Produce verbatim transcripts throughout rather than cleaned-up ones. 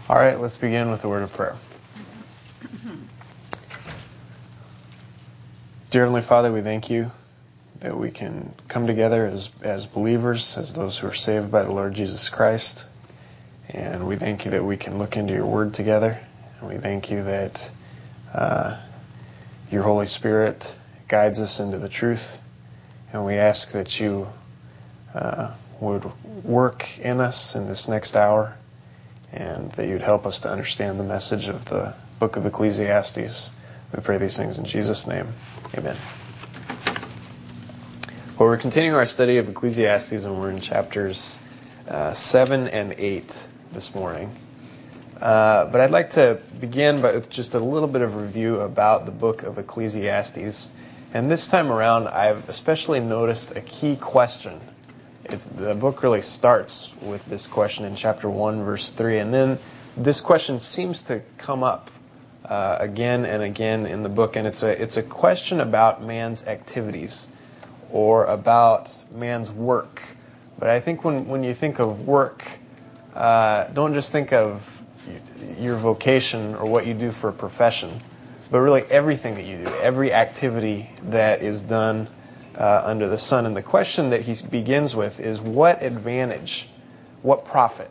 All right, let's begin with a word of prayer. Dear Heavenly Father, we thank you that we can come together as, as believers, as those who are saved by the Lord Jesus Christ. And we thank you that we can look into your word together. And we thank you that uh, your Holy Spirit guides us into the truth. And we ask that you uh, would work in us in this next hour, and that you'd help us to understand the message of the book of Ecclesiastes. We pray these things in Jesus' name. Amen. Well, we're continuing our study of Ecclesiastes, and we're in chapters uh, seven and eight this morning. Uh, but I'd like to begin by, with just a little bit of review about the book of Ecclesiastes. And this time around, I've especially noticed a key question. It's, the book really starts with this question in chapter one, verse three, and then this question seems to come up uh, again and again in the book, and it's a it's a question about man's activities or about man's work. But I think when when you think of work, uh, don't just think of your vocation or what you do for a profession, but really everything that you do, every activity that is done Uh, under the sun. And the question that he begins with is, what advantage, what profit,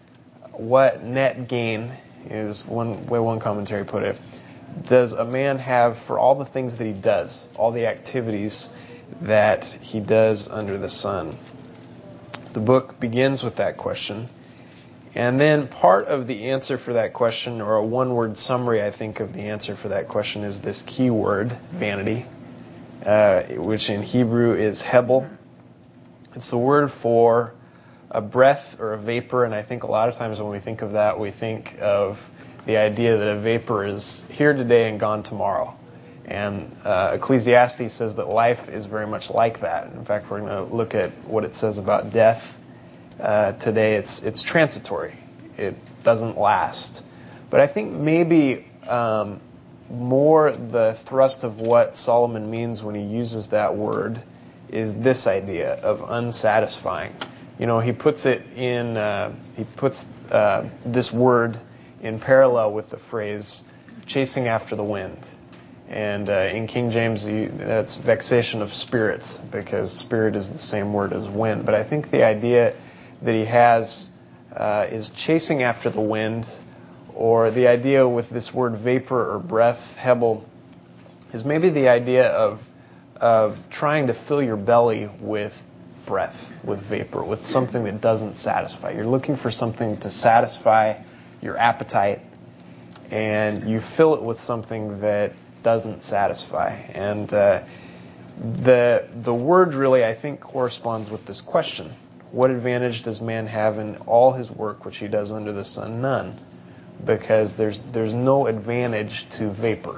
what net gain, is one way one commentary put it, does a man have for all the things that he does, all the activities that he does under the sun? The book begins with that question. And then part of the answer for that question, or a one-word summary, I think, of the answer for that question is this key word, vanity. Uh, which in Hebrew is hebel. It's the word for a breath or a vapor, and I think a lot of times when we think of that, we think of the idea that a vapor is here today and gone tomorrow. And uh, Ecclesiastes says that life is very much like that. In fact, we're going to look at what it says about death uh, today. It's it's transitory. It doesn't last. But I think maybe Um, more the thrust of what Solomon means when he uses that word is this idea of unsatisfying. You know, he puts it in, uh, he puts uh, this word in parallel with the phrase chasing after the wind. And uh, in King James, you, that's vexation of spirits, because spirit is the same word as wind. But I think the idea that he has uh, is chasing after the wind. Or the idea with this word vapor or breath, hebel, is maybe the idea of of trying to fill your belly with breath, with vapor, with something that doesn't satisfy. You're looking for something to satisfy your appetite, and you fill it with something that doesn't satisfy. And uh, the the word really, I think, corresponds with this question. What advantage does man have in all his work which he does under the sun? None. Because there's there's no advantage to vapor.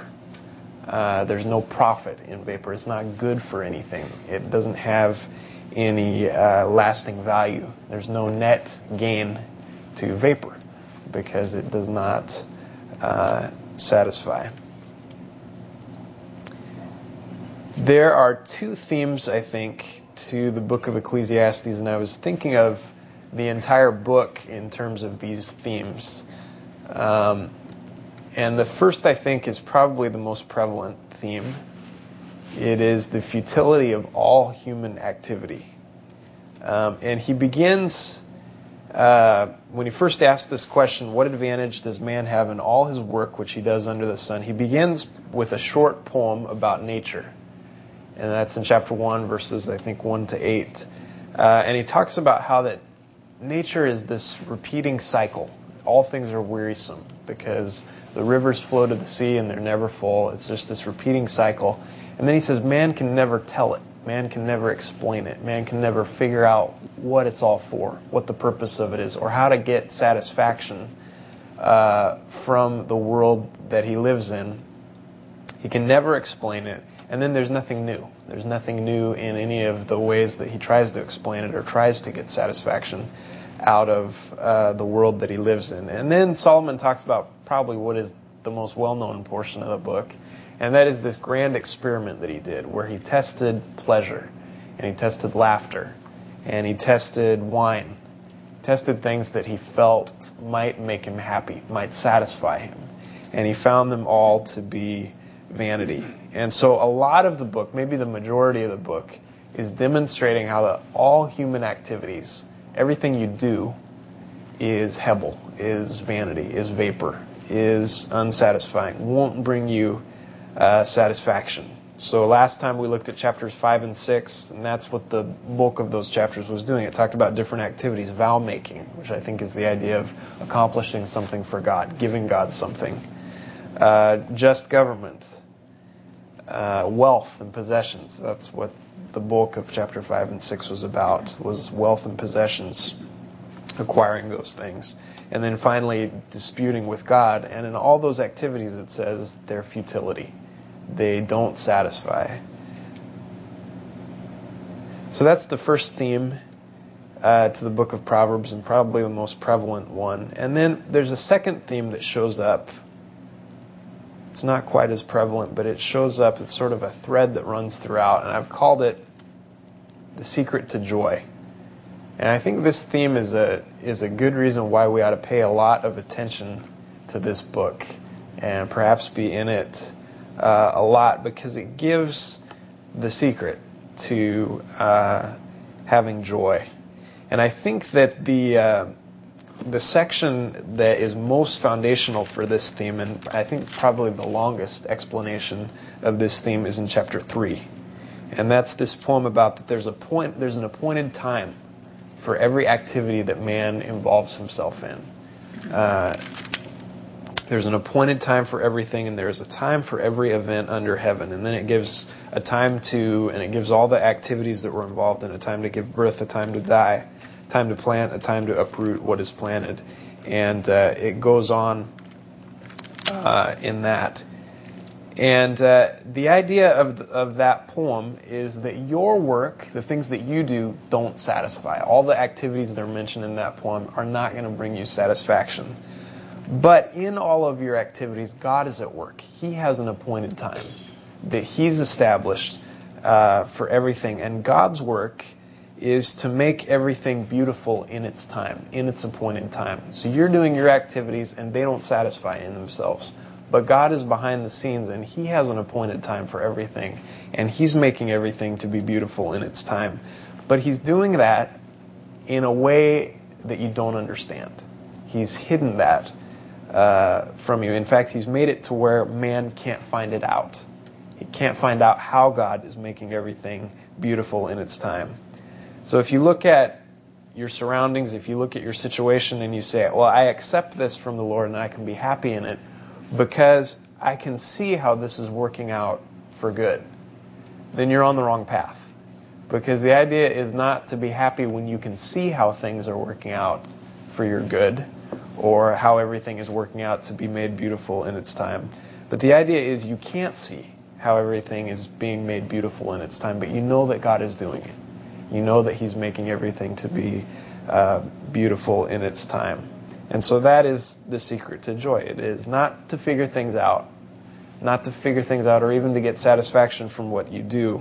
Uh, there's no profit in vapor. It's not good for anything. It doesn't have any uh, lasting value. There's no net gain to vapor because it does not uh, satisfy. There are two themes, I think, to the book of Ecclesiastes, and I was thinking of the entire book in terms of these themes. Um, and the first, I think, is probably the most prevalent theme. It is the futility of all human activity. Um, and he begins, uh, when he first asks this question, what advantage does man have in all his work which he does under the sun? He begins with a short poem about nature. And that's in chapter one, verses, I think, one to eight. Uh, and he talks about how that nature is this repeating cycle. All things are wearisome because the rivers flow to the sea and they're never full. It's just this repeating cycle. And then he says man can never tell it. Man can never explain it. Man can never figure out what it's all for, what the purpose of it is, or how to get satisfaction uh, from the world that he lives in. He can never explain it. And then there's nothing new. There's nothing new in any of the ways that he tries to explain it or tries to get satisfaction out of uh, the world that he lives in. And then Solomon talks about probably what is the most well-known portion of the book, and that is this grand experiment that he did where he tested pleasure, and he tested laughter, and he tested wine, tested things that he felt might make him happy, might satisfy him. And he found them all to be vanity. And so a lot of the book, maybe the majority of the book, is demonstrating how that all human activities, everything you do, is hebel, is vanity, is vapor, is unsatisfying, won't bring you uh, satisfaction. So last time we looked at chapters five and six, and that's what the bulk of those chapters was doing. It talked about different activities, vow making, which I think is the idea of accomplishing something for God, giving God something. Uh, just government, uh, wealth and possessions. That's what the bulk of chapter five and six was about, was wealth and possessions, acquiring those things. And then finally, disputing with God. And in all those activities, it says their futility. They don't satisfy. So that's the first theme uh, to the book of Proverbs, and probably the most prevalent one. And then there's a second theme that shows up. It's not quite as prevalent, but it shows up. It's sort of a thread that runs throughout, and I've called it the secret to joy. And I think this theme is a is a good reason why we ought to pay a lot of attention to this book and perhaps be in it uh, a lot, because it gives the secret to uh, having joy. And I think that the uh, the section that is most foundational for this theme, and I think probably the longest explanation of this theme, is in chapter three. And that's this poem about that there's a point, there's an appointed time for every activity that man involves himself in. Uh, there's an appointed time for everything, and there's a time for every event under heaven. And then it gives a time to, and it gives all the activities that were involved in, a time to give birth, a time to die, a time to plant, a time to uproot what is planted. And uh, it goes on uh, in that. And uh, the idea of of that poem is that your work, the things that you do, don't satisfy. All the activities that are mentioned in that poem are not going to bring you satisfaction. But in all of your activities, God is at work. He has an appointed time that He's established uh, for everything. And God's work is to make everything beautiful in its time, in its appointed time. So you're doing your activities, and they don't satisfy in themselves. But God is behind the scenes, and He has an appointed time for everything. And He's making everything to be beautiful in its time. But He's doing that in a way that you don't understand. He's hidden that uh, from you. In fact, He's made it to where man can't find it out. He can't find out how God is making everything beautiful in its time. So if you look at your surroundings, if you look at your situation and you say, well, I accept this from the Lord and I can be happy in it, because I can see how this is working out for good, then you're on the wrong path. Because the idea is not to be happy when you can see how things are working out for your good, or how everything is working out to be made beautiful in its time. But the idea is you can't see how everything is being made beautiful in its time, but you know that God is doing it. You know that He's making everything to be uh, beautiful in its time. And so that is the secret to joy. It is not to figure things out, not to figure things out or even to get satisfaction from what you do,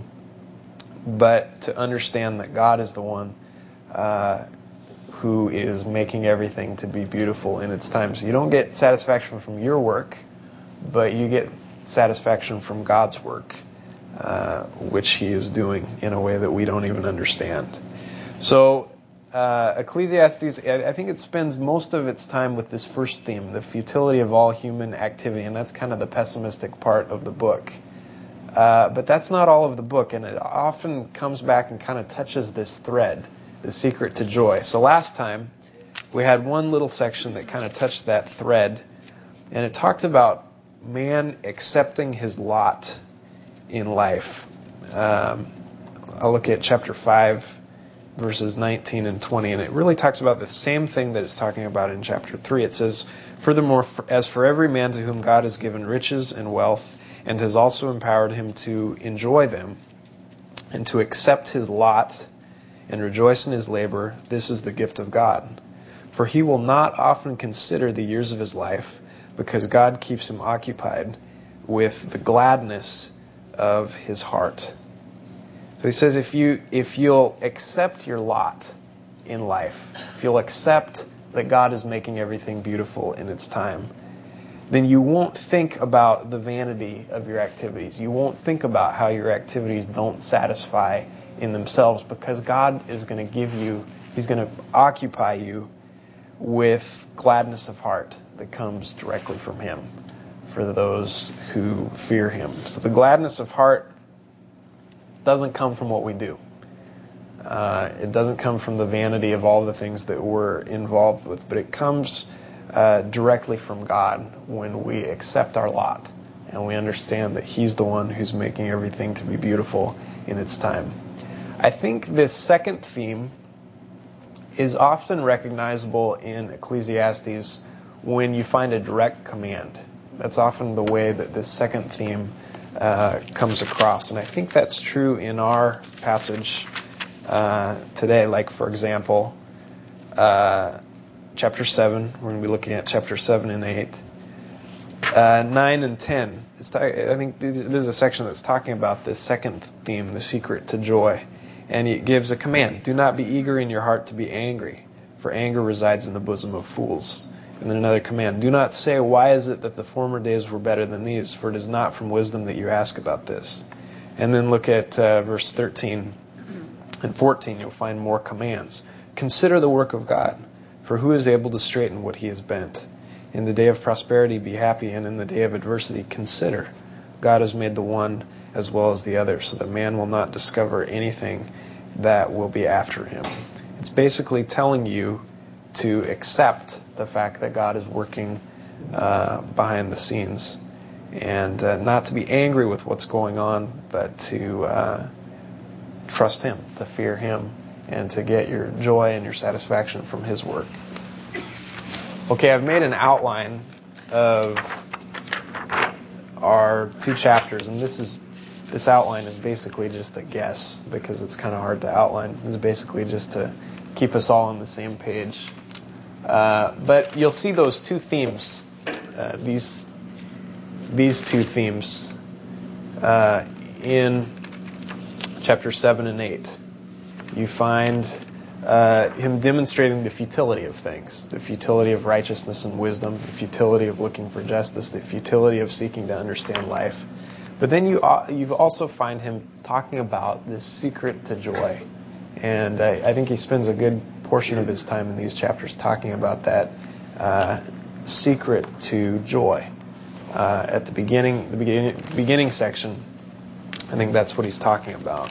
but to understand that God is the one uh, who is making everything to be beautiful in its time. So you don't get satisfaction from your work, but you get satisfaction from God's work, uh, which He is doing in a way that we don't even understand. So Uh, Ecclesiastes, I think it spends most of its time with this first theme, the futility of all human activity, and that's kind of the pessimistic part of the book. Uh, but that's not all of the book, and it often comes back and kind of touches this thread, the secret to joy. So last time, we had one little section that kind of touched that thread, and it talked about man accepting his lot in life. Um, I'll look at chapter five, verses nineteen and twenty, and it really talks about the same thing that it's talking about in chapter three. It says, furthermore, as for every man to whom God has given riches and wealth, and has also empowered him to enjoy them, and to accept his lot, and rejoice in his labor, this is the gift of God. For he will not often consider the years of his life, because God keeps him occupied with the gladness of his heart. So he says, if you if you'll accept your lot, in life, if you'll accept that God is making everything beautiful in its time, then you won't think about the vanity of your activities. You won't think about how your activities don't satisfy in themselves, because God is going to give you, He's going to occupy you with gladness of heart that comes directly from Him for those who fear Him. So the gladness of heart doesn't come from what we do. Uh, it doesn't come from the vanity of all the things that we're involved with, but it comes uh, directly from God when we accept our lot and we understand that He's the one who's making everything to be beautiful in its time. I think this second theme is often recognizable in Ecclesiastes when you find a direct command. That's often the way that this second theme uh, comes across. And I think that's true in our passage uh, today. Like, for example, uh, chapter seven, we're going to be looking at chapter seven and eight. Uh, nine and ten. It's ta- I think this is a section that's talking about this second theme, the secret to joy. And it gives a command: do not be eager in your heart to be angry, for anger resides in the bosom of fools. And then another command: do not say, why is it that the former days were better than these? For it is not from wisdom that you ask about this. And then look at uh, verse thirteen and fourteen. You'll find more commands. Consider the work of God, for who is able to straighten what He has bent? In the day of prosperity be happy, and in the day of adversity consider. God has made the one as well as the other, so that man will not discover anything that will be after him. It's basically telling you to accept the fact that God is working uh, behind the scenes, and uh, not to be angry with what's going on, but to uh, trust Him, to fear Him, and to get your joy and your satisfaction from His work. Okay, I've made an outline of our two chapters, and this is this outline is basically just a guess, because it's kind of hard to outline. It's basically just to keep us all on the same page. Uh, but you'll see those two themes, uh, these these two themes, uh, in chapter seven and eight. You find uh, him demonstrating the futility of things, the futility of righteousness and wisdom, the futility of looking for justice, the futility of seeking to understand life. But then you you also find him talking about this secret to joy. And I, I think he spends a good portion of his time in these chapters talking about that uh, secret to joy. Uh, at the beginning, the beginning, beginning section, I think that's what he's talking about.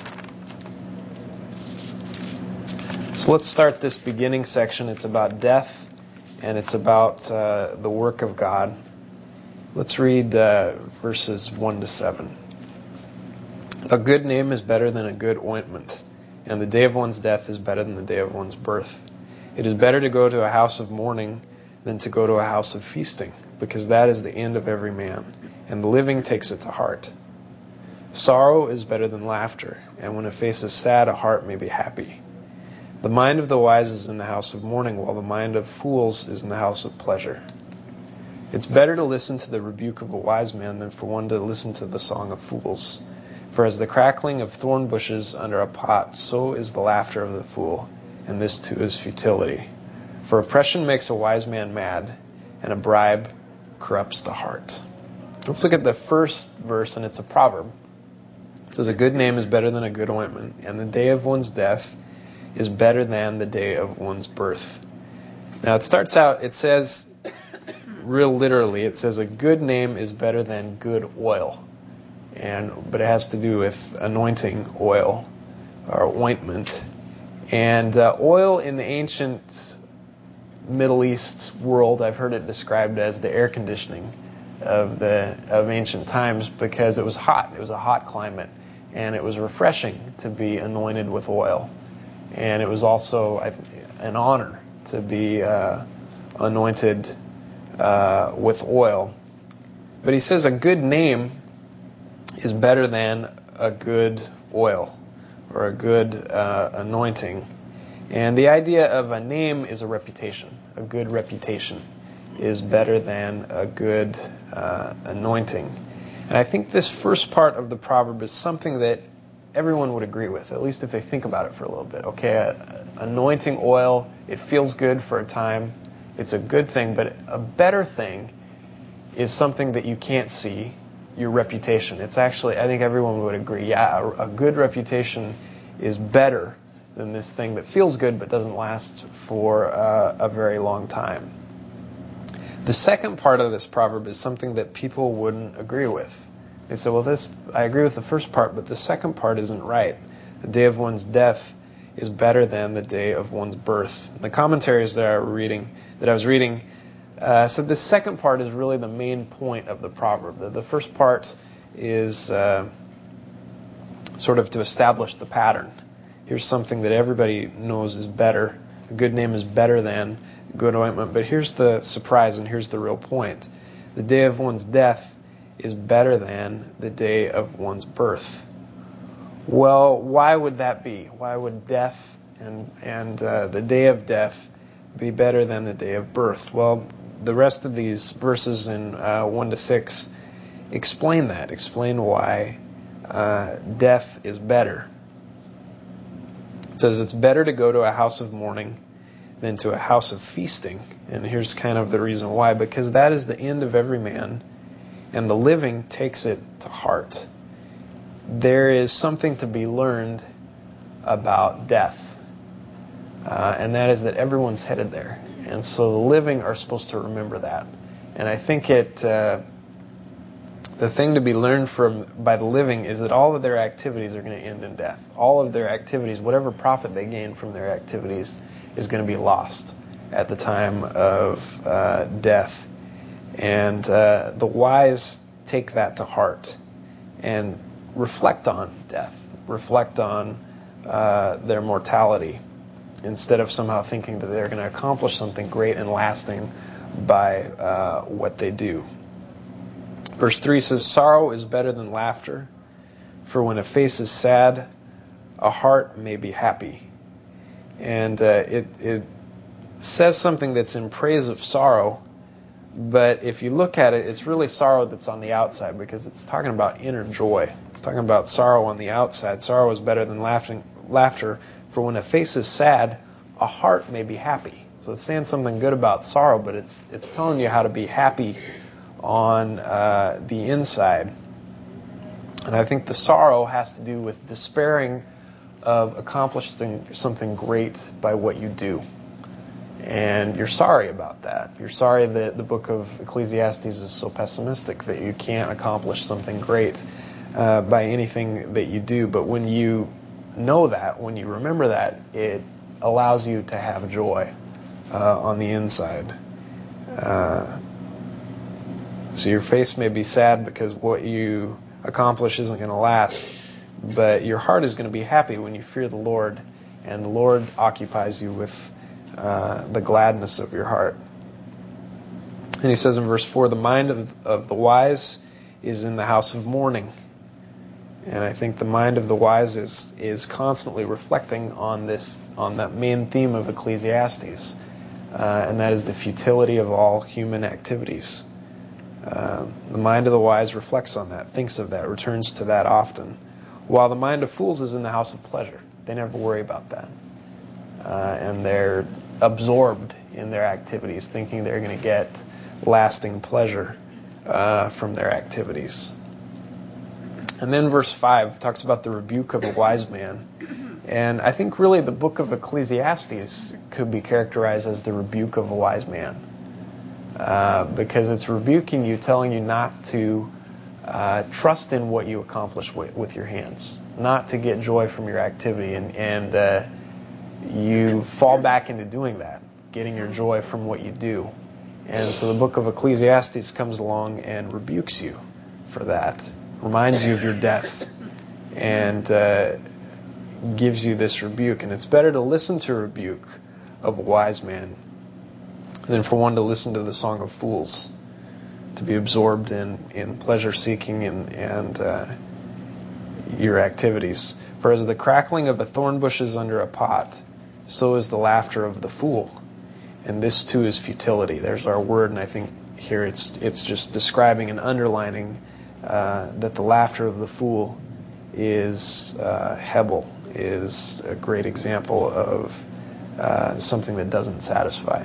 So let's start this beginning section. It's about death, and it's about uh, the work of God. Let's read uh, verses one to seven. A good name is better than a good ointment, and the day of one's death is better than the day of one's birth. It is better to go to a house of mourning than to go to a house of feasting, because that is the end of every man, and the living takes it to heart. Sorrow is better than laughter, and when a face is sad, a heart may be happy. The mind of the wise is in the house of mourning, while the mind of fools is in the house of pleasure. It's better to listen to the rebuke of a wise man than for one to listen to the song of fools. For as the crackling of thorn bushes under a pot, so is the laughter of the fool, and this too is futility. For oppression makes a wise man mad, and a bribe corrupts the heart. Let's look at the first verse, and it's a proverb. It says, a good name is better than a good ointment, and the day of one's death is better than the day of one's birth. Now it starts out, it says, real literally, it says a good name is better than good oil. And but it has to do with anointing oil or ointment. And uh, oil in the ancient Middle East world, I've heard it described as the air conditioning of the of ancient times, because it was hot. It was a hot climate, and it was refreshing to be anointed with oil. And it was also an honor to be uh, anointed uh, with oil. But he says a good name is better than a good oil or a good uh, anointing. And the idea of a name is a reputation. A good reputation is better than a good uh, anointing. And I think this first part of the proverb is something that everyone would agree with, at least if they think about it for a little bit. Okay, uh, anointing oil, it feels good for a time. It's a good thing, but a better thing is something that you can't see, your reputation. It's actually, I think everyone would agree, yeah, a, a good reputation is better than this thing that feels good but doesn't last for uh, a very long time. The second part of this proverb is something that people wouldn't agree with. They say, well, this, I agree with the first part, but the second part isn't right. The day of one's death is better than the day of one's birth. The commentaries that I, were reading, that I was reading uh, said the second part is really the main point of the proverb. The, the first part is uh, sort of to establish the pattern. Here's something that everybody knows is better. A good name is better than good ointment. But here's the surprise, and here's the real point. The day of one's death is better than the day of one's birth. Well, why would that be? Why would death and and uh, the day of death be better than the day of birth? Well, the rest of these verses in uh, one to six explain that, explain why uh, death is better. It says it's better to go to a house of mourning than to a house of feasting. And here's kind of the reason why. Because that is the end of every man, and the living takes it to heart. There is something to be learned about death, uh, and that is that everyone's headed there. And so the living are supposed to remember that. And I think it, uh, the thing to be learned from by the living is that all of their activities are going to end in death. All of their activities, whatever profit they gain from their activities, is going to be lost at the time of uh, death. And uh, the wise take that to heart and reflect on death, reflect on uh, their mortality, instead of somehow thinking that they're going to accomplish something great and lasting by uh, what they do. Verse three says, sorrow is better than laughter, for when a face is sad, a heart may be happy. And uh, it, it says something that's in praise of sorrow, but if you look at it, it's really sorrow that's on the outside, because it's talking about inner joy. It's talking about sorrow on the outside. Sorrow is better than laughing, laughter, for when a face is sad, a heart may be happy. So it's saying something good about sorrow, but it's it's telling you how to be happy on uh, the inside. And I think the sorrow has to do with despairing of accomplishing something great by what you do. And you're sorry about that. You're sorry that the book of Ecclesiastes is so pessimistic that you can't accomplish something great uh, by anything that you do. But when you know that, when you remember that, it allows you to have joy uh, on the inside. Uh, so your face may be sad because what you accomplish isn't going to last, but your heart is going to be happy when you fear the Lord, and the Lord occupies you with Uh, the gladness of your heart. And he says in verse four, the mind of, of the wise is in the house of mourning. And I think the mind of the wise is is constantly reflecting on this, on that main theme of Ecclesiastes, uh, and that is the futility of all human activities. Uh, the mind of the wise reflects on that, thinks of that, returns to that often, while the mind of fools is in the house of pleasure. They never worry about that. Uh, and they're absorbed in their activities, thinking they're going to get lasting pleasure uh, from their activities. And then verse five talks about the rebuke of a wise man. And I think really the book of Ecclesiastes could be characterized as the rebuke of a wise man. Uh, because it's rebuking you, telling you not to uh, trust in what you accomplish with, with your hands, not to get joy from your activity, and, and uh, you fall back into doing that, getting your joy from what you do. And so the book of Ecclesiastes comes along and rebukes you for that, reminds you of your death, and uh, gives you this rebuke. And it's better to listen to a rebuke of a wise man than for one to listen to the song of fools, to be absorbed in, in pleasure-seeking and, and uh, your activities. For as the crackling of a thorn bush is under a pot, so is the laughter of the fool. And this too is futility. There's our word, and I think here it's it's just describing and underlining uh, that the laughter of the fool is uh, Hebel, is a great example of uh, something that doesn't satisfy.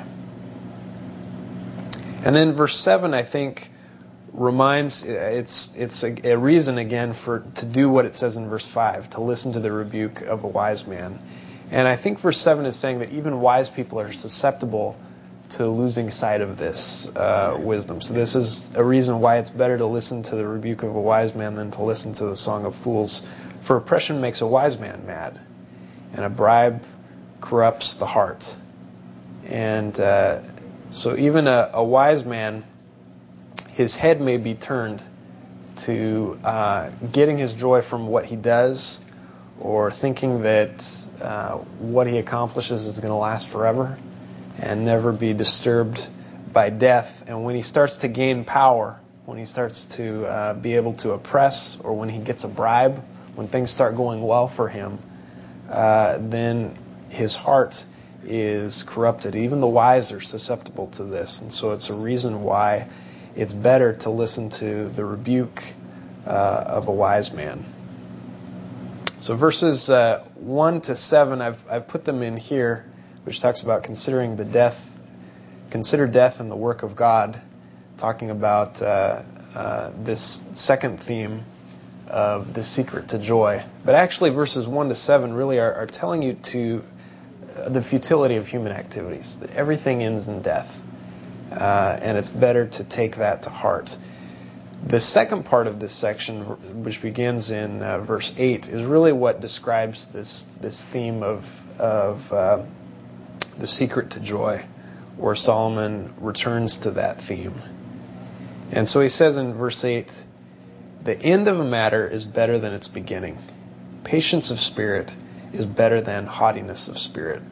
And then verse seven, I think, reminds, it's it's a, a reason again for to do what it says in verse five, to listen to the rebuke of a wise man. And I think verse seven is saying that even wise people are susceptible to losing sight of this uh, wisdom. So this is a reason why it's better to listen to the rebuke of a wise man than to listen to the song of fools. For oppression makes a wise man mad, and a bribe corrupts the heart. And uh, so even a, a wise man, his head may be turned to uh, getting his joy from what he does, or thinking that uh, what he accomplishes is going to last forever and never be disturbed by death. And when he starts to gain power, when he starts to uh, be able to oppress, or when he gets a bribe, when things start going well for him, uh, then his heart is corrupted. Even the wise are susceptible to this. And so it's a reason why it's better to listen to the rebuke uh, of a wise man. So verses uh, one to seven, I've I've put them in here, which talks about considering the death, consider death and the work of God, talking about uh, uh, this second theme of the secret to joy. But actually, verses one to seven really are, are telling you to uh, the futility of human activities, that everything ends in death, uh, and it's better to take that to heart. The second part of this section, which begins in uh, verse eight, is really what describes this this theme of of uh, the secret to joy, where Solomon returns to that theme. And so he says in verse eight, "The end of a matter is better than its beginning. Patience of spirit is better than haughtiness of spirit.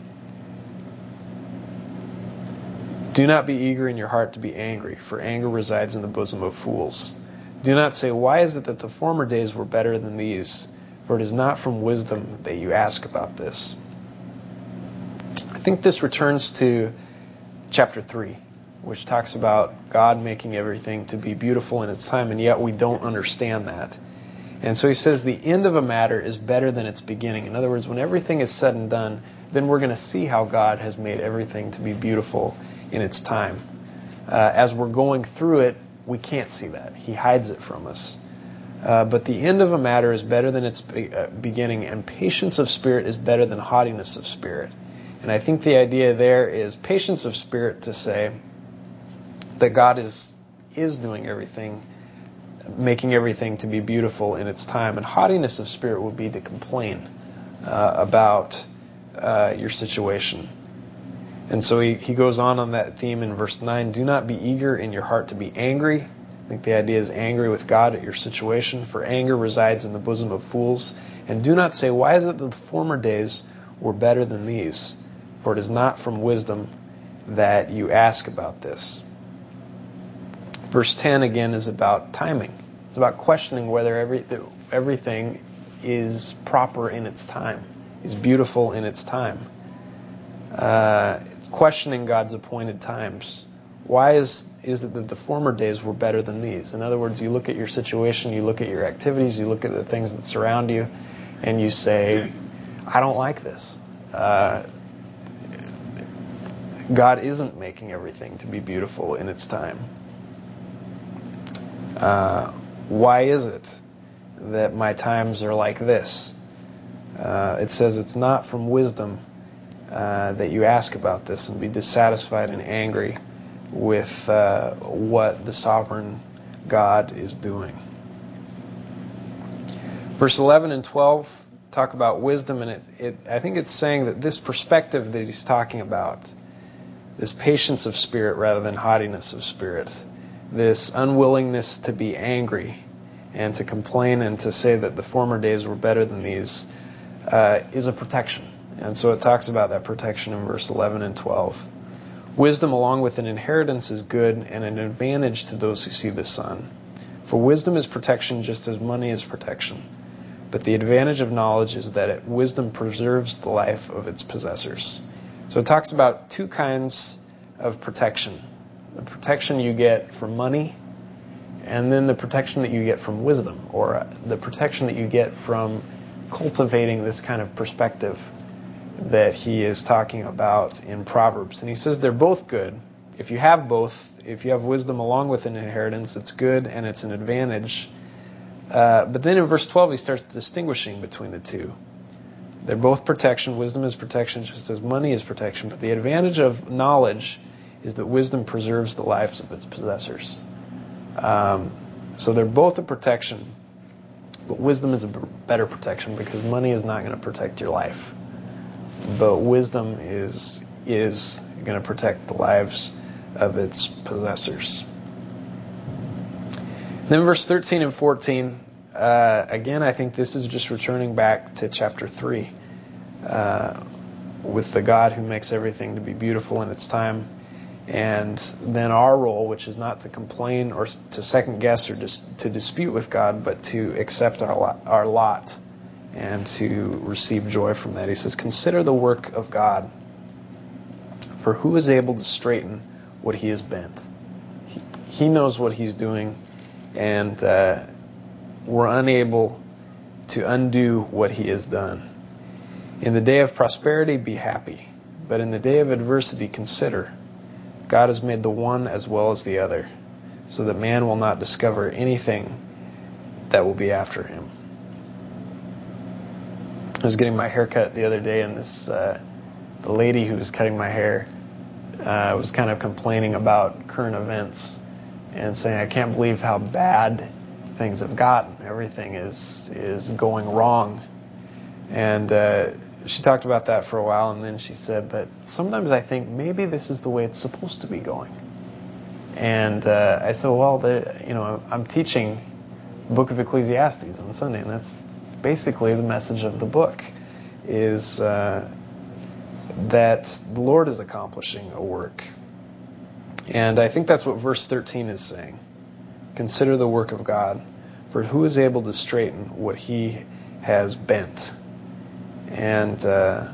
Do not be eager in your heart to be angry, for anger resides in the bosom of fools. Do not say, 'Why is it that the former days were better than these?' For it is not from wisdom that you ask about this." I think this returns to chapter three, which talks about God making everything to be beautiful in its time, and yet we don't understand that. And so he says the end of a matter is better than its beginning. In other words, when everything is said and done, then we're going to see how God has made everything to be beautiful in its time. Uh, as we're going through it, we can't see that. He hides it from us. Uh, but the end of a matter is better than its be- uh, beginning, and patience of spirit is better than haughtiness of spirit. And I think the idea there is patience of spirit to say that God is is doing everything, making everything to be beautiful in its time. And haughtiness of spirit would be to complain uh, about uh, your situation. And so he, he goes on on that theme in verse nine. Do not be eager in your heart to be angry. I think the idea is angry with God at your situation, for anger resides in the bosom of fools. And do not say, why is it that the former days were better than these? For it is not from wisdom that you ask about this. Verse ten again is about timing. It's about questioning whether every, everything is proper in its time, is beautiful in its time. Uh, it's questioning God's appointed times. Why is is it that the former days were better than these? In other words, you look at your situation, you look at your activities, you look at the things that surround you, and you say, I don't like this. Uh, God isn't making everything to be beautiful in its time. Uh, why is it that my times are like this? Uh, it says it's not from wisdom uh, that you ask about this and be dissatisfied and angry with uh, what the sovereign God is doing. Verse eleven and twelve talk about wisdom, and it, it I think it's saying that this perspective that he's talking about, this patience of spirit rather than haughtiness of spirit, this unwillingness to be angry and to complain and to say that the former days were better than these, uh, is a protection. And so it talks about that protection in verse eleven and twelve. Wisdom along with an inheritance is good and an advantage to those who see the sun. For wisdom is protection just as money is protection. But the advantage of knowledge is that it, wisdom preserves the life of its possessors. So it talks about two kinds of protection. The protection you get from money and then the protection that you get from wisdom, or the protection that you get from cultivating this kind of perspective that he is talking about in Proverbs. And he says they're both good. If you have both, if you have wisdom along with an inheritance, it's good and it's an advantage. Uh, but then in verse twelve, he starts distinguishing between the two. They're both protection. Wisdom is protection just as money is protection. But the advantage of knowledge is that wisdom preserves the lives of its possessors. Um, so they're both a protection, but wisdom is a better protection because money is not going to protect your life. But wisdom is is going to protect the lives of its possessors. Then verse thirteen and fourteen, uh, again, I think this is just returning back to chapter three, uh, with the God who makes everything to be beautiful in its time. And then our role, which is not to complain or to second guess or just to dispute with God, but to accept our lot, our lot and to receive joy from that. He says, consider the work of God, for who is able to straighten what he has bent? He, he knows what he's doing, and uh, we're unable to undo what he has done. In the day of prosperity, be happy, but in the day of adversity, consider. God has made the one as well as the other, so that man will not discover anything that will be after him. I was getting my hair cut the other day, and this uh, the lady who was cutting my hair uh, was kind of complaining about current events and saying, I can't believe how bad things have gotten. Everything is is going wrong. And uh, she talked about that for a while, and then she said, but sometimes I think maybe this is the way it's supposed to be going. And uh, I said, well, the, you know, I'm teaching the book of Ecclesiastes on Sunday, and that's basically the message of the book, is uh, that the Lord is accomplishing a work. And I think that's what verse thirteen is saying. Consider the work of God, for who is able to straighten what he has bent? And uh,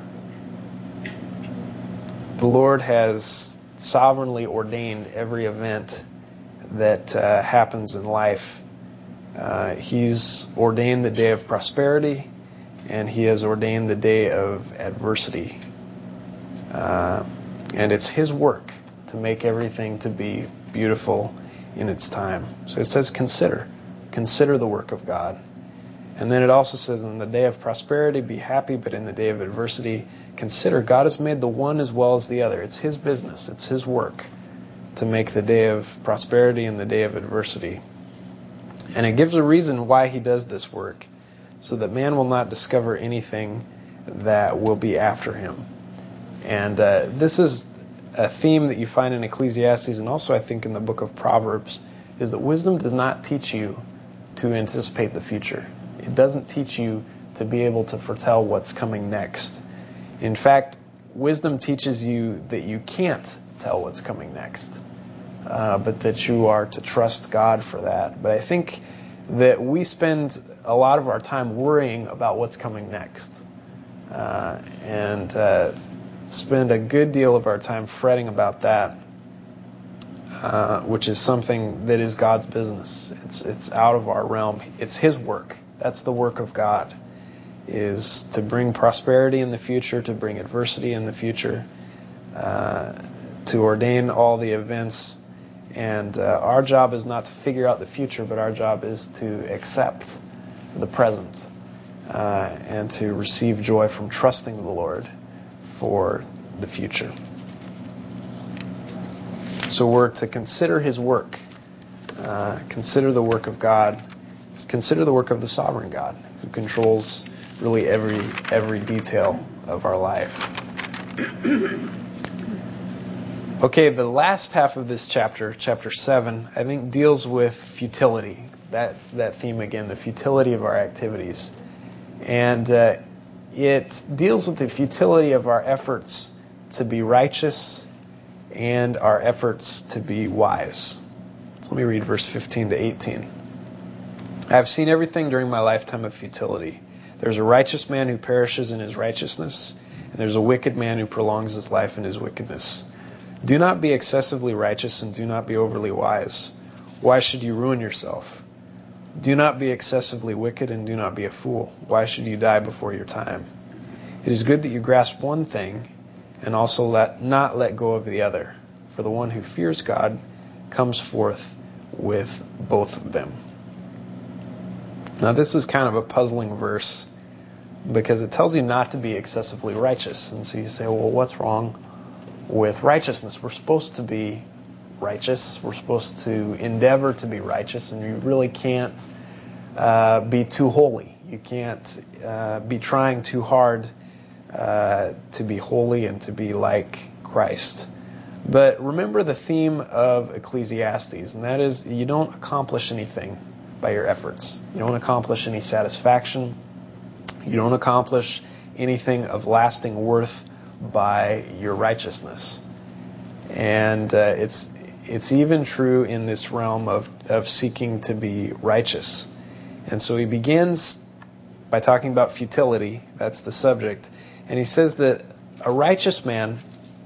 the Lord has sovereignly ordained every event that uh, happens in life. Uh, he's ordained the day of prosperity, and he has ordained the day of adversity. Uh, and it's his work to make everything to be beautiful in its time. So it says consider. Consider the work of God. And then it also says, in the day of prosperity, be happy, but in the day of adversity, consider. God has made the one as well as the other. It's his business. It's his work to make the day of prosperity and the day of adversity. And it gives a reason why he does this work, so that man will not discover anything that will be after him. And uh, this is a theme that you find in Ecclesiastes, and also I think in the book of Proverbs, is that wisdom does not teach you to anticipate the future. It doesn't teach you to be able to foretell what's coming next. In fact, wisdom teaches you that you can't tell what's coming next, uh, but that you are to trust God for that. But I think that we spend a lot of our time worrying about what's coming next, uh, and uh, spend a good deal of our time fretting about that, uh, which is something that is God's business. It's it's out of our realm. It's his work. That's the work of God, is to bring prosperity in the future, to bring adversity in the future, uh, to ordain all the events. And uh, our job is not to figure out the future, but our job is to accept the present uh, and to receive joy from trusting the Lord for the future. So we're to consider his work, uh, consider the work of God, consider the work of the sovereign God who controls really every every detail of our life. Okay, the last half of this chapter, chapter seven, I think deals with futility. That that theme again, the futility of our activities. And uh, it deals with the futility of our efforts to be righteous and our efforts to be wise. So let me read verse fifteen to eighteen. I have seen everything during my lifetime of futility. There's a righteous man who perishes in his righteousness, and there's a wicked man who prolongs his life in his wickedness. Do not be excessively righteous, and do not be overly wise. Why should you ruin yourself? Do not be excessively wicked, and do not be a fool. Why should you die before your time? It is good that you grasp one thing, and also let not let go of the other. For the one who fears God comes forth with both of them. Now this is kind of a puzzling verse, because it tells you not to be excessively righteous. And so you say, well, what's wrong with righteousness? We're supposed to be righteous. We're supposed to endeavor to be righteous, and you really can't uh, be too holy. You can't uh, be trying too hard uh, to be holy and to be like Christ. But remember the theme of Ecclesiastes, and that is you don't accomplish anything by your efforts. You don't accomplish any satisfaction. You don't accomplish anything of lasting worth by your righteousness. And uh, it's it's even true in this realm of, of seeking to be righteous. And so he begins by talking about futility. That's the subject. And he says that a righteous man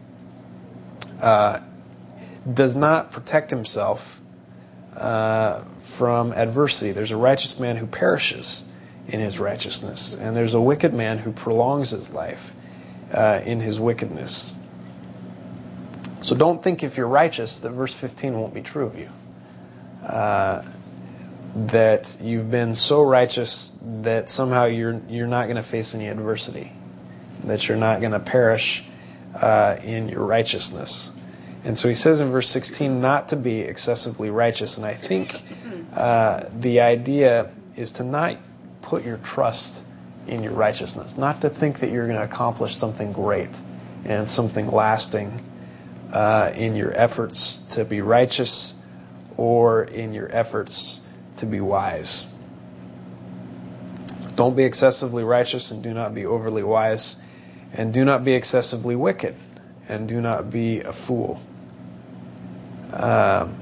uh, does not protect himself uh, from adversity. There's a righteous man who perishes in his righteousness, and there's a wicked man who prolongs his life uh, in his wickedness. So don't think if you're righteous that verse fifteen won't be true of you. Uh, that you've been so righteous that somehow you're you're not going to face any adversity. That you're not going to perish uh, in your righteousness. And so he says in verse sixteen not to be excessively righteous. And I think uh, the idea is to not put your trust in your righteousness. Not to think that you're going to accomplish something great and something lasting Uh, in your efforts to be righteous or in your efforts to be wise. Don't be excessively righteous, and do not be overly wise, and do not be excessively wicked, and do not be a fool. Um,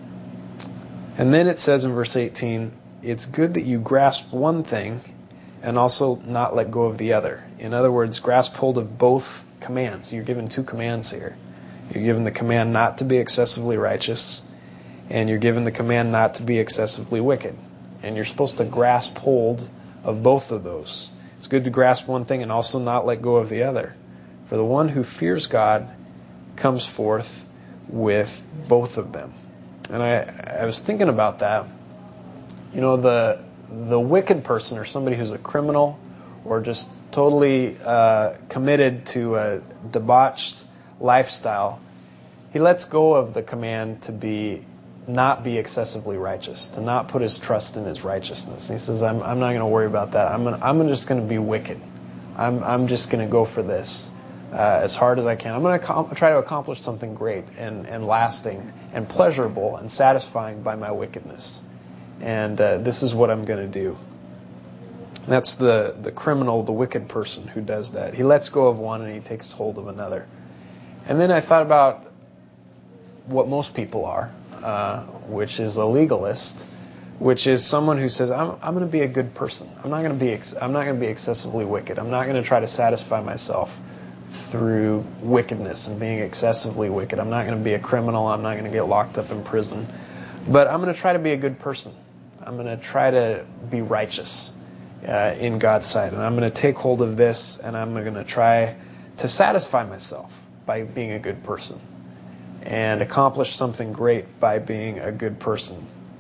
and then it says in verse eighteen, it's good that you grasp one thing and also not let go of the other. In other words, grasp hold of both commands. You're given two commands here. You're given the command not to be excessively righteous, and you're given the command not to be excessively wicked. And you're supposed to grasp hold of both of those. It's good to grasp one thing and also not let go of the other. For the one who fears God comes forth with both of them. And I, I was thinking about that. You know, the the wicked person, or somebody who's a criminal or just totally uh, committed to a debauched lifestyle, he lets go of the command to be not be excessively righteous, to not put his trust in his righteousness. And he says, I'm, I'm not going to worry about that. I'm gonna, I'm just going to be wicked. I'm, I'm just going to go for this uh, as hard as I can. I'm going to com- try to accomplish something great and, and lasting and pleasurable and satisfying by my wickedness. And uh, this is what I'm going to do. That's the, the criminal, the wicked person who does that. He lets go of one and he takes hold of another. And then I thought about what most people are, uh, which is a legalist, which is someone who says, "I'm, I'm going to be a good person. I'm not going to be. Ex- I'm not going to be excessively wicked. I'm not going to try to satisfy myself through wickedness and being excessively wicked. I'm not going to be a criminal. I'm not going to get locked up in prison. But I'm going to try to be a good person. I'm going to try to be righteous uh, in God's sight, and I'm going to take hold of this, and I'm going to try to satisfy myself by being a good person, and accomplish something great by being a good person."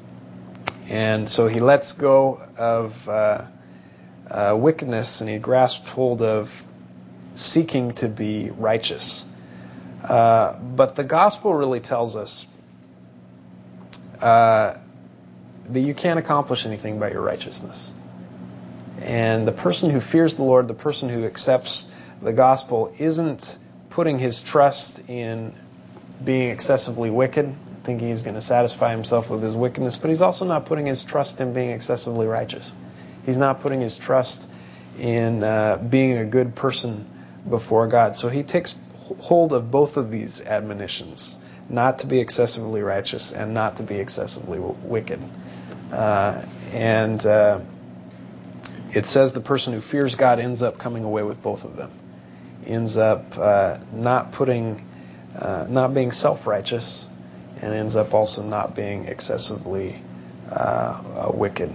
And so he lets go of uh, uh, wickedness, and he grasps hold of seeking to be righteous. Uh, but the gospel really tells us uh, that you can't accomplish anything by your righteousness. And the person who fears the Lord, the person who accepts the gospel, isn't putting his trust in being excessively wicked, thinking he's going to satisfy himself with his wickedness, but he's also not putting his trust in being excessively righteous. He's not putting his trust in uh, being a good person before God. So he takes hold of both of these admonitions, not to be excessively righteous and not to be excessively w- wicked. Uh, and uh, it says the person who fears God ends up coming away with both of them. Ends up uh, not putting, uh, not being self-righteous, and ends up also not being excessively uh, wicked.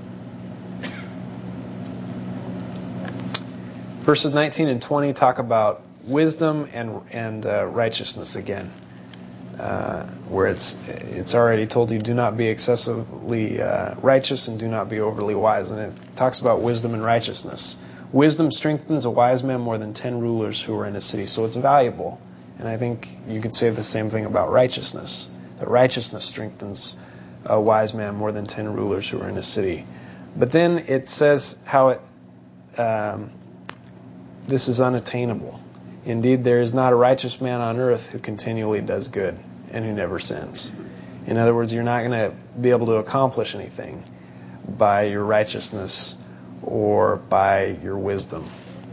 Verses nineteen and twenty talk about wisdom and and uh, righteousness again, uh, where it's it's already told you, do not be excessively uh, righteous and do not be overly wise. And it talks about wisdom and righteousness. Wisdom strengthens a wise man more than ten rulers who are in a city. So it's valuable. And I think you could say the same thing about righteousness. That righteousness strengthens a wise man more than ten rulers who are in a city. But then it says how it um, this is unattainable. Indeed, there is not a righteous man on earth who continually does good and who never sins. In other words, you're not going to be able to accomplish anything by your righteousness or by your wisdom.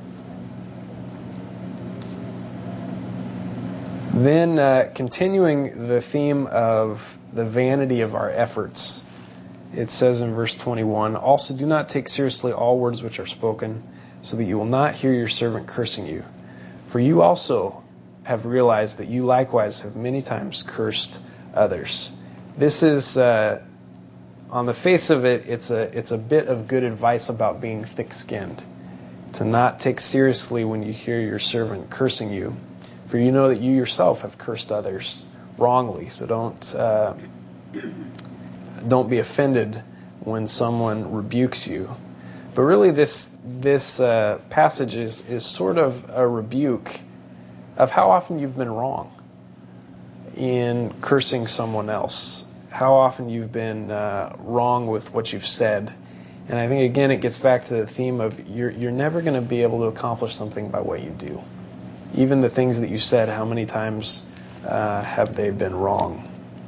Then, uh, continuing the theme of the vanity of our efforts, it says in verse twenty-one, also do not take seriously all words which are spoken, so that you will not hear your servant cursing you. For you also have realized that you likewise have many times cursed others. This is, uh, on the face of it, it's a it's a bit of good advice about being thick-skinned. To not take seriously when you hear your servant cursing you. For you know that you yourself have cursed others wrongly. So don't uh, don't be offended when someone rebukes you. But really, this this uh, passage is, is sort of a rebuke of how often you've been wrong in cursing someone else. How often you've been uh, wrong with what you've said. And I think, again, it gets back to the theme of you're, you're never going to be able to accomplish something by what you do. Even the things that you said, how many times uh, have they been wrong?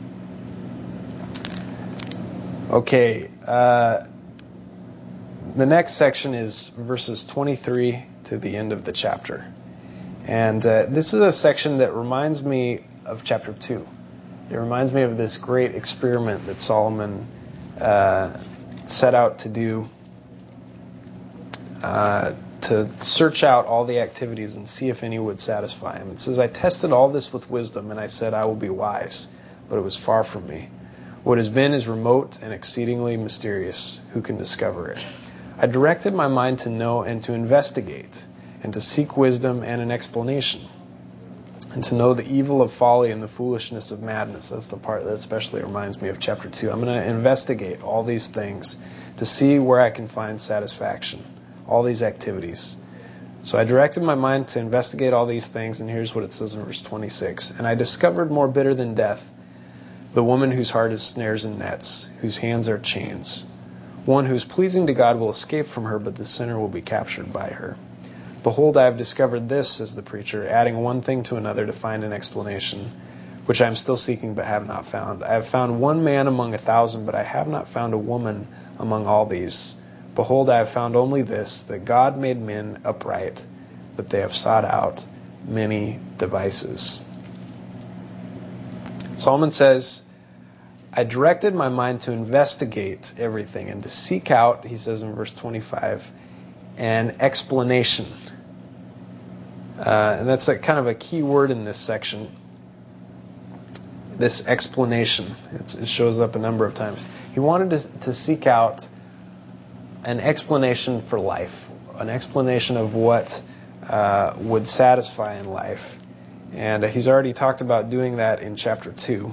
Okay, uh, the next section is verses twenty-three to the end of the chapter. And uh, this is a section that reminds me of chapter two. It reminds me of this great experiment that Solomon uh, set out to do, uh, to search out all the activities and see if any would satisfy him. It says, I tested all this with wisdom, and I said, I will be wise, but it was far from me. What has been is remote and exceedingly mysterious. Who can discover it? I directed my mind to know and to investigate, and to seek wisdom and an explanation, and to know the evil of folly and the foolishness of madness. That's the part that especially reminds me of chapter two. I'm going to investigate all these things to see where I can find satisfaction, all these activities. So I directed my mind to investigate all these things, and here's what it says in verse twenty-six. And I discovered more bitter than death, the woman whose heart is snares and nets, whose hands are chains. One who is pleasing to God will escape from her, but the sinner will be captured by her. Behold, I have discovered this, says the preacher, adding one thing to another to find an explanation, which I am still seeking but have not found. I have found one man among a thousand, but I have not found a woman among all these. Behold, I have found only this, that God made men upright, but they have sought out many devices. Solomon says, I directed my mind to investigate everything and to seek out, he says in verse twenty-five, an explanation. Uh, and that's a kind of a key word in this section. This explanation. It's, it shows up a number of times. He wanted to, to seek out an explanation for life, an explanation of what uh, would satisfy in life. And he's already talked about doing that in chapter two.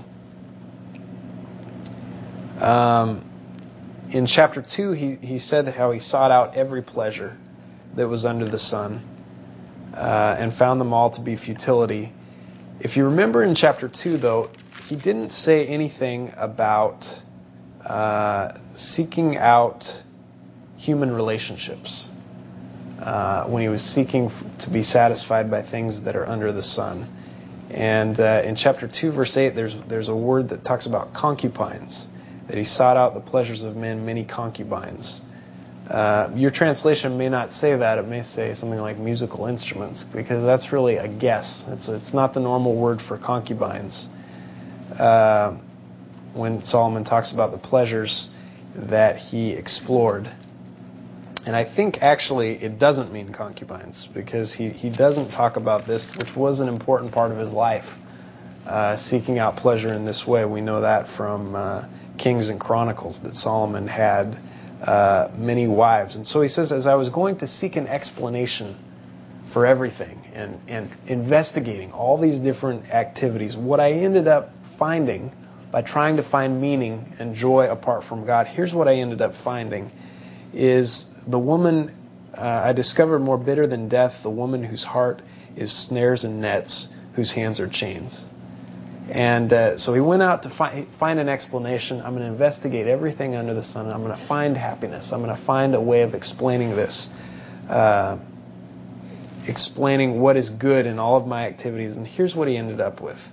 Um, in chapter two, he, he said how he sought out every pleasure that was under the sun uh, and found them all to be futility. If you remember in chapter two, though, he didn't say anything about uh, seeking out human relationships uh, when he was seeking to be satisfied by things that are under the sun. And uh, in chapter two, verse eight, there's there's a word that talks about concubines, that he sought out the pleasures of men, many concubines. Uh, your translation may not say that. It may say something like musical instruments, because that's really a guess. It's it's not the normal word for concubines. Uh, when Solomon talks about the pleasures that he explored. And I think actually it doesn't mean concubines, because he, he doesn't talk about this, which was an important part of his life. uh, seeking out pleasure in this way. We know that from uh, Kings and Chronicles, that Solomon had uh, many wives. And so he says, as I was going to seek an explanation for everything and, and investigating all these different activities, what I ended up finding by trying to find meaning and joy apart from God, here's what I ended up finding, is the woman uh, I discovered more bitter than death, the woman whose heart is snares and nets, whose hands are chains. And uh, so he went out to find, find an explanation. I'm going to investigate everything under the sun. I'm going to find happiness. I'm going to find a way of explaining this, uh, explaining what is good in all of my activities. And here's what he ended up with,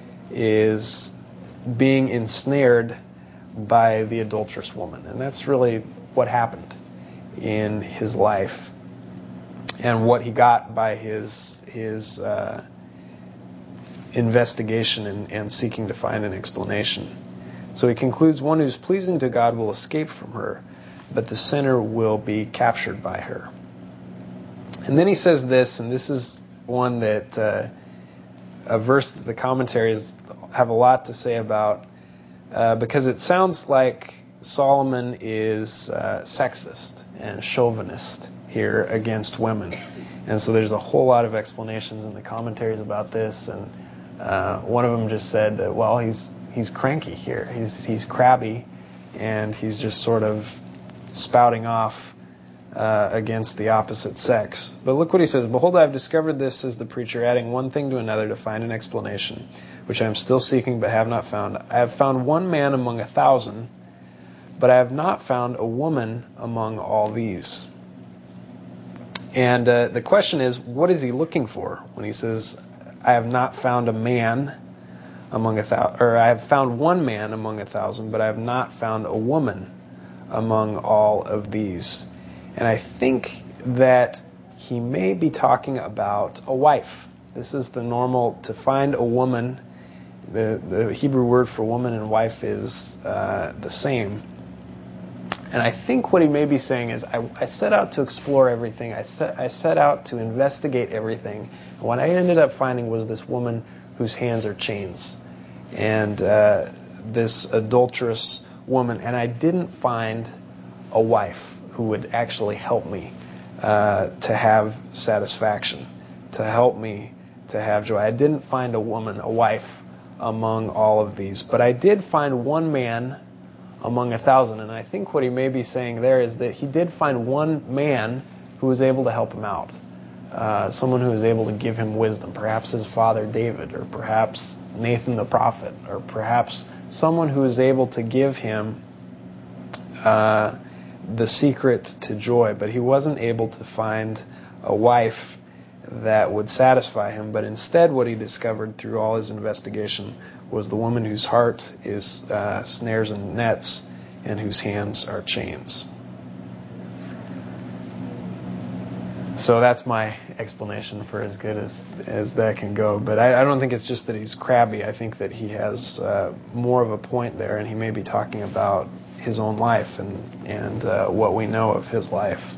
is being ensnared by the adulterous woman. And that's really what happened in his life and what he got by his his uh, investigation and, and seeking to find an explanation. So he concludes, one who's pleasing to God will escape from her, but the sinner will be captured by her. And then he says this, and this is one that uh, a verse that the commentaries have a lot to say about, uh, because it sounds like Solomon is uh, sexist and chauvinist here against women. And so there's a whole lot of explanations in the commentaries about this, and uh, one of them just said that, well, he's he's cranky here. He's he's crabby, and he's just sort of spouting off uh, against the opposite sex. But look what he says. Behold, I have discovered this, says the preacher, adding one thing to another to find an explanation, which I am still seeking but have not found. I have found one man among a thousand, but I have not found a woman among all these. And uh, the question is, what is he looking for when he says, I have not found a man among a thousand, or I have found one man among a thousand, but I have not found a woman among all of these. And I think that he may be talking about a wife. This is the normal, to find a woman, the, the Hebrew word for woman and wife is uh, the same. And I think what he may be saying is, I, I set out to explore everything. I set, I set out to investigate everything. And what I ended up finding was this woman whose hands are chains. And uh, this adulterous woman. And I didn't find a wife who would actually help me uh, to have satisfaction, to help me to have joy. I didn't find a woman, a wife, among all of these. But I did find one man among a thousand. And I think what he may be saying there is that he did find one man who was able to help him out. Uh, someone who was able to give him wisdom. Perhaps his father David, or perhaps Nathan the prophet, or perhaps someone who was able to give him uh, the secret to joy. But he wasn't able to find a wife that would satisfy him. But instead what he discovered through all his investigation was the woman whose heart is uh, snares and nets and whose hands are chains. So that's my explanation for as good as, as that can go. But I, I don't think it's just that he's crabby. I think that he has uh, more of a point there, and he may be talking about his own life and, and uh, what we know of his life.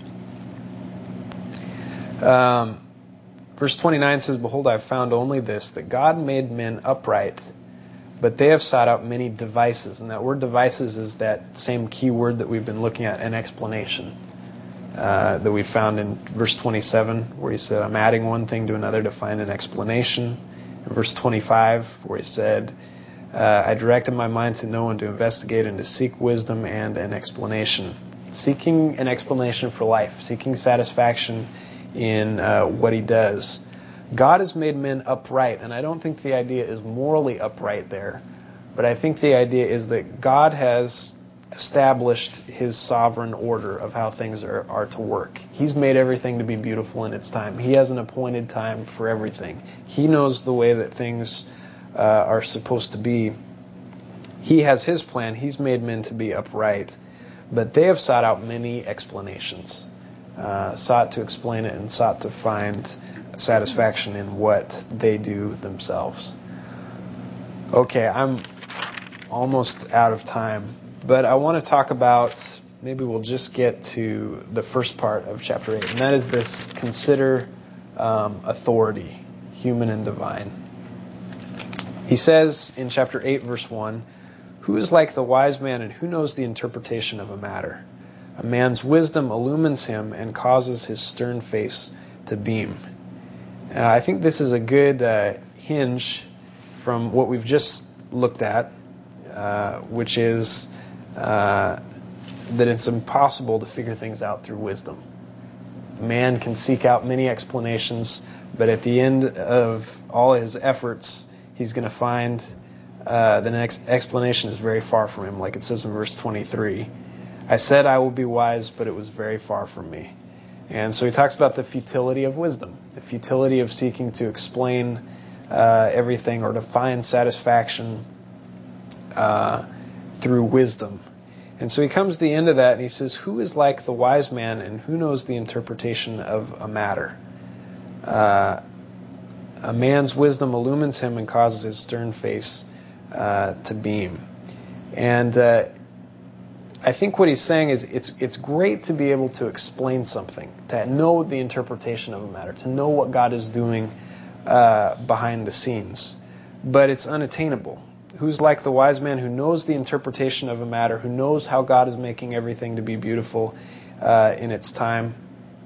Um, verse twenty-nine says, Behold, I have found only this, that God made men upright, but they have sought out many devices. And that word devices is that same key word that we've been looking at, an explanation, uh, that we found in verse twenty-seven, where he said, I'm adding one thing to another to find an explanation. In verse twenty-five, where he said, uh, I directed my mind to know and to investigate and to seek wisdom and an explanation. Seeking an explanation for life, seeking satisfaction in uh, what he does. God has made men upright, and I don't think the idea is morally upright there, but I think the idea is that God has established his sovereign order of how things are, are to work. He's made everything to be beautiful in its time. He has an appointed time for everything. He knows the way that things uh, are supposed to be. He has his plan. He's made men to be upright, but they have sought out many explanations, uh, sought to explain it and sought to find satisfaction in what they do themselves. Okay, I'm almost out of time, but I want to talk about, maybe we'll just get to the first part of chapter eight, and that is this consider um, authority, human and divine. He says in chapter eight, verse one, "Who is like the wise man, and who knows the interpretation of a matter? A man's wisdom illumines him and causes his stern face to beam." Uh, I think this is a good uh, hinge from what we've just looked at, uh, which is uh, that it's impossible to figure things out through wisdom. Man can seek out many explanations, but at the end of all his efforts, he's going to find uh, the next explanation is very far from him, like it says in verse twenty-three. "I said I will be wise, but it was very far from me." And so he talks about the futility of wisdom, the futility of seeking to explain uh, everything or to find satisfaction uh, through wisdom. And so he comes to the end of that and he says, "Who is like the wise man, and who knows the interpretation of a matter? Uh, a man's wisdom illumines him and causes his stern face uh, to beam." And uh, I think what he's saying is it's it's great to be able to explain something, to know the interpretation of a matter, to know what God is doing uh, behind the scenes. But it's unattainable. Who's like the wise man who knows the interpretation of a matter, who knows how God is making everything to be beautiful uh, in its time?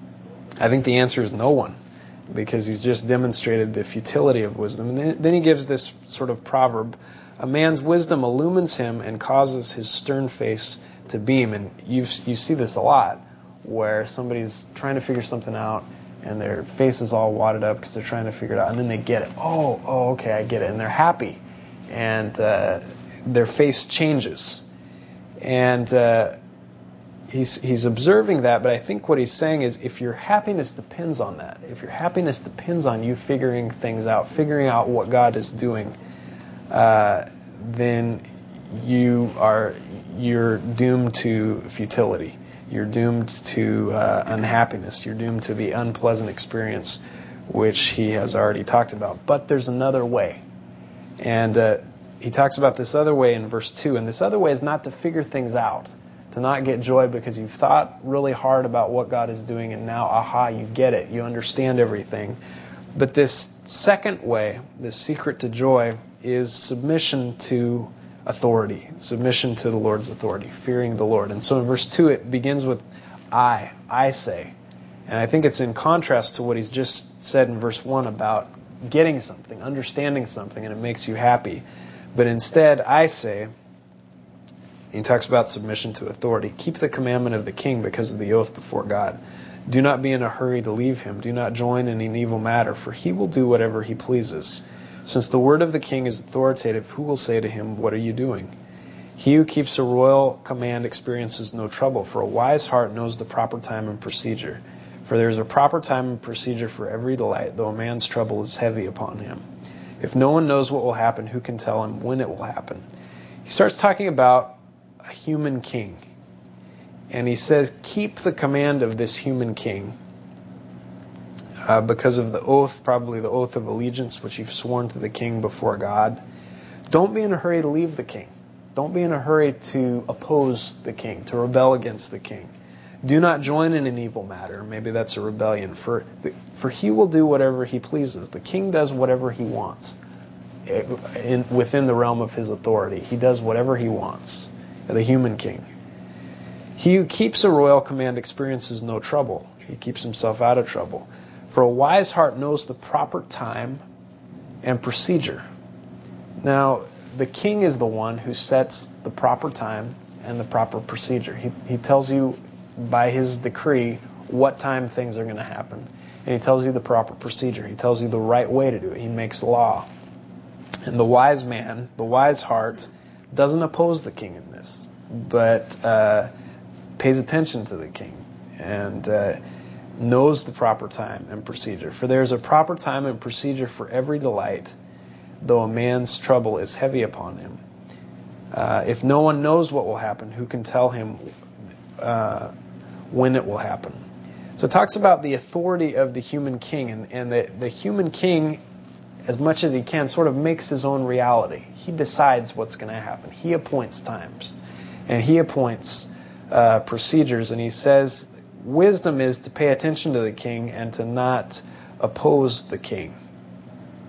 I think the answer is no one, because he's just demonstrated the futility of wisdom. And then, then he gives this sort of proverb: "A man's wisdom illumines him and causes his stern face to beam." And you you see this a lot, where somebody's trying to figure something out and their face is all wadded up because they're trying to figure it out, and then they get it. Oh, oh, okay, I get it, and they're happy, and uh, their face changes. And uh, he's he's observing that, but I think what he's saying is, if your happiness depends on that, if your happiness depends on you figuring things out, figuring out what God is doing, uh, then you are you're doomed to futility. You're doomed to uh, unhappiness. You're doomed to the unpleasant experience, which he has already talked about. But there's another way, and uh, he talks about this other way in verse two. And this other way is not to figure things out, to not get joy because you've thought really hard about what God is doing, and now, aha, you get it. You understand everything. But this second way, this secret to joy, is submission to authority, submission to the Lord's authority, fearing the Lord. And so in verse two, it begins with I, I say. And I think it's in contrast to what he's just said in verse one about getting something, understanding something, and it makes you happy. But instead, I say, he talks about submission to authority. Keep the commandment of the king because of the oath before God. Do not be in a hurry to leave him. Do not join in an evil matter, for he will do whatever he pleases. Since the word of the king is authoritative, who will say to him, "What are you doing?" He who keeps a royal command experiences no trouble, for a wise heart knows the proper time and procedure. For there is a proper time and procedure for every delight, though a man's trouble is heavy upon him. If no one knows what will happen, who can tell him when it will happen? He starts talking about a human king. And he says, keep the command of this human king uh, because of the oath, probably the oath of allegiance, which you've sworn to the king before God. Don't be in a hurry to leave the king. Don't be in a hurry to oppose the king, to rebel against the king. Do not join in an evil matter. Maybe that's a rebellion. For, for he will do whatever he pleases. The king does whatever he wants in, within the realm of his authority. He does whatever he wants. The human king. He who keeps a royal command experiences no trouble. He keeps himself out of trouble. For a wise heart knows the proper time and procedure. Now, the king is the one who sets the proper time and the proper procedure. He, he tells you by his decree what time things are going to happen. And he tells you the proper procedure. He tells you the right way to do it. He makes law. And the wise man, the wise heart, doesn't oppose the king in this, but uh, pays attention to the king and uh, knows the proper time and procedure. For there is a proper time and procedure for every delight, though a man's trouble is heavy upon him. Uh, if no one knows what will happen, who can tell him uh, when it will happen? So it talks about the authority of the human king, and, and the, the human king, as much as he can, sort of makes his own reality. He decides what's going to happen. He appoints times, and he appoints uh, procedures, and he says wisdom is to pay attention to the king and to not oppose the king.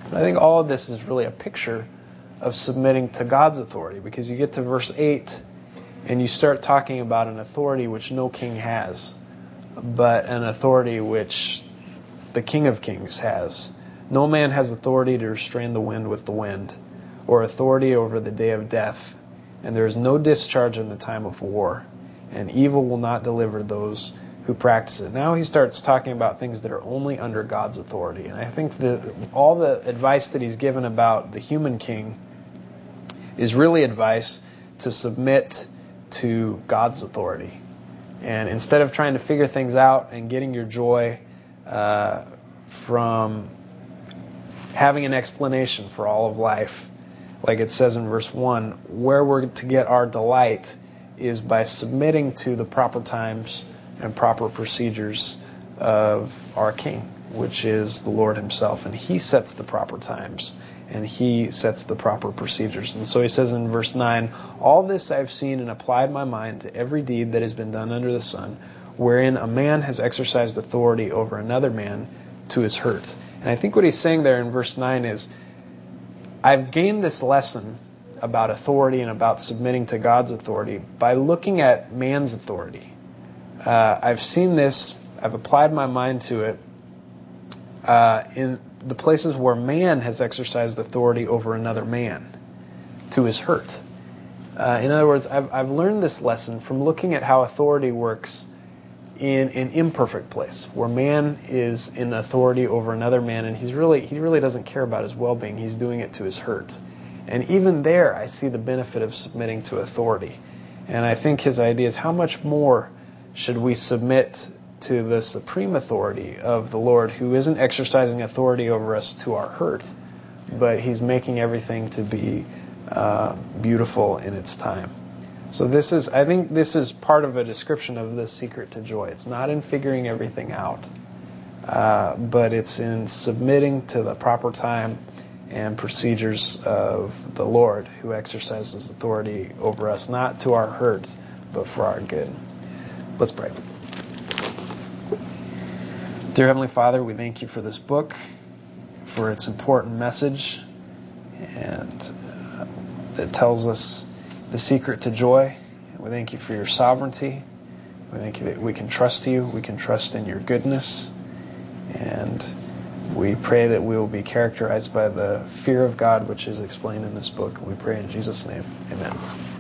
And I think all of this is really a picture of submitting to God's authority, because you get to verse eight and you start talking about an authority which no king has, but an authority which the King of Kings has. No man has authority to restrain the wind with the wind, or authority over the day of death, and there is no discharge in the time of war, and evil will not deliver those who practice it. Now he starts talking about things that are only under God's authority. And I think that all the advice that he's given about the human king is really advice to submit to God's authority. And instead of trying to figure things out and getting your joy uh, from having an explanation for all of life, like it says in verse one, where we're to get our delight is by submitting to the proper times and proper procedures of our King, which is the Lord himself. And he sets the proper times, and he sets the proper procedures. And so he says in verse nine, all this I've seen and applied my mind to every deed that has been done under the sun, wherein a man has exercised authority over another man to his hurt. And I think what he's saying there in verse nine is, I've gained this lesson about authority and about submitting to God's authority by looking at man's authority. Uh, I've seen this, I've applied my mind to it uh, in the places where man has exercised authority over another man to his hurt. Uh, in other words, I've, I've learned this lesson from looking at how authority works in an imperfect place, where man is in authority over another man, and he's really he really doesn't care about his well-being. He's doing it to his hurt. And even there, I see the benefit of submitting to authority. And I think his idea is, how much more should we submit to the supreme authority of the Lord, who isn't exercising authority over us to our hurt, but he's making everything to be uh, beautiful in its time. So this is, I think this is part of a description of the secret to joy. It's not in figuring everything out, uh, but it's in submitting to the proper time and procedures of the Lord, who exercises authority over us, not to our hurt, but for our good. Let's pray. Dear Heavenly Father, we thank you for this book, for its important message, and uh, it tells us the secret to joy. We thank you for your sovereignty. We thank you that we can trust you. We can trust in your goodness. And we pray that we will be characterized by the fear of God, which is explained in this book. We pray in Jesus' name. Amen.